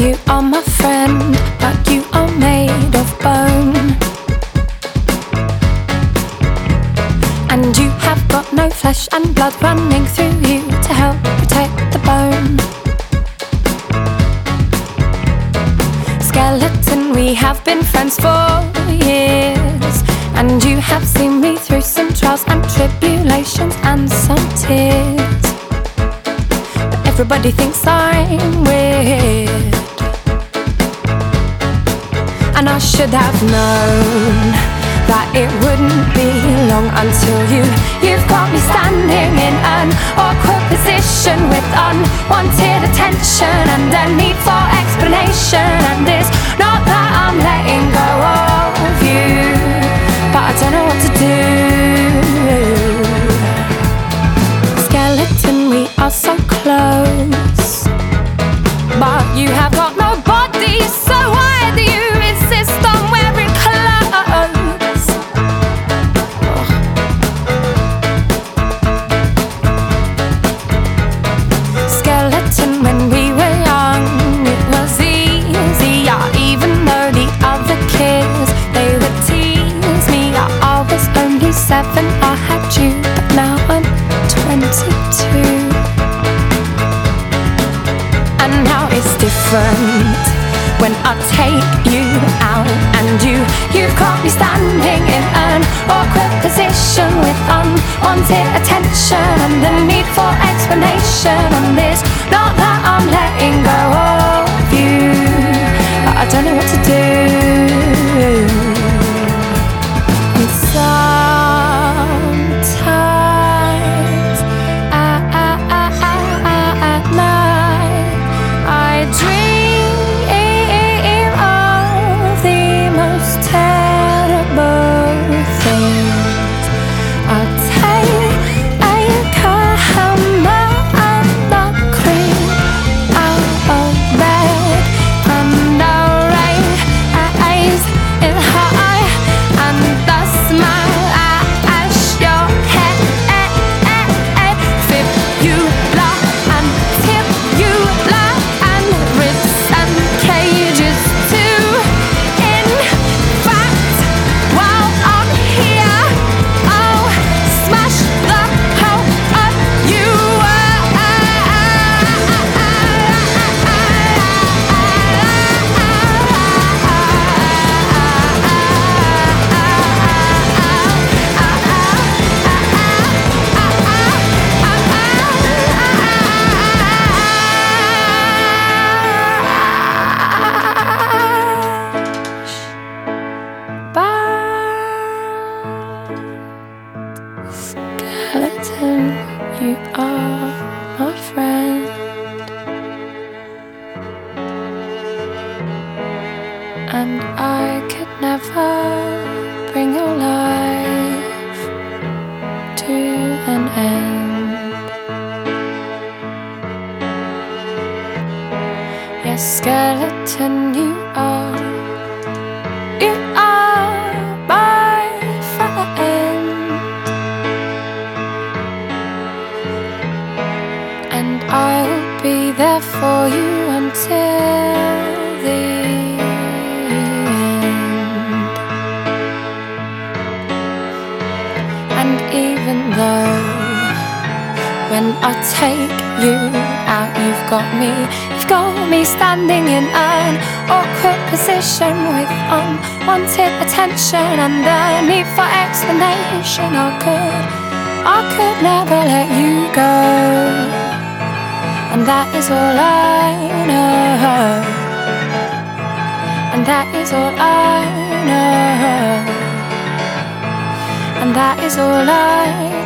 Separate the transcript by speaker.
Speaker 1: you are my friend, but you are made of bone. And you have got no flesh and blood running through you to help protect the bone. Skeleton, we have been friends for years, and you have seen me through some trials and tribulations and some tears. But everybody thinks I'm weird, and I should have known that it wouldn't be long until you've got me standing in an awkward position with unwanted attention and a need for explanation. And it's not that I'm letting go of you, but I don't know what to do. Skeleton, we are so close, but you have got no body, so why do you insist on wearing clothes? Skeleton, when we were young, it was easier, even though the other kids, they would tease me. I was only 7, I had you, but now I'm 22. And now it's different when I take you out, and you've got me standing in an awkward position with unwanted attention and the need for explanation. And it's not that I'm letting go of you, but I don't know what to do. And sometimes at night I dream of the most terrible things. I'll take a hammer and I'll creep out of bed, and I'll raise it high and dust my your head, fib you lie and tip you lie, and ribs and cages too. In fact, while I'm here, I'll smash the hell out you. Skeleton, you are my friend, and I could never bring your life to an end. Yes, skeleton, you are my friend, and I will be there for you until the end. And even though when I take you out, you've got me standing in an awkward position with unwanted attention and the need for explanation. I could never let you go, and that is all I know, and that is all I know, and that is all I know.